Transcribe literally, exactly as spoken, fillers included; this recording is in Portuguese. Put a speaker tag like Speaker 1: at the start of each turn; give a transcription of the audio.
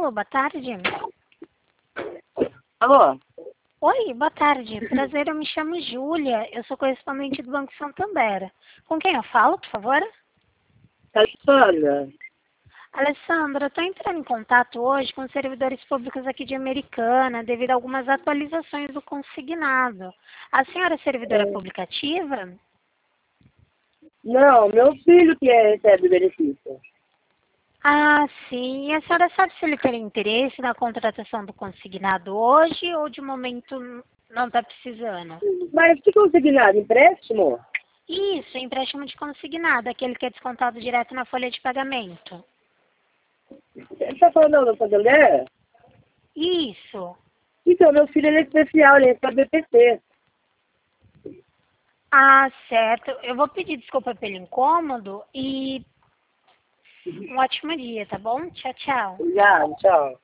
Speaker 1: Alô, boa tarde.
Speaker 2: Alô?
Speaker 1: Oi, boa tarde. Prazer, eu me chamo Júlia. Eu sou correspondente do Banco Santander. Com quem eu falo, por favor?
Speaker 2: Alessandra?
Speaker 1: Alessandra, eu estou entrando em contato hoje com os servidores públicos aqui de Americana, devido a algumas atualizações do consignado. A senhora é servidora
Speaker 2: É.
Speaker 1: pública ativa?
Speaker 2: Não, meu filho que é, recebe benefício.
Speaker 1: Ah, sim. E a senhora sabe se ele tem interesse na contratação do consignado hoje ou de momento não está precisando?
Speaker 2: Mas que consignado? Empréstimo?
Speaker 1: Isso, empréstimo de consignado, aquele que é descontado direto na folha de pagamento.
Speaker 2: Você está falando da Santander?
Speaker 1: Isso.
Speaker 2: Então, meu filho ele é especial, ele é B P C.
Speaker 1: Ah, certo. Eu vou pedir desculpa pelo incômodo e um ótimo dia, tá bom? Tchau, tchau.
Speaker 2: Obrigado, tchau.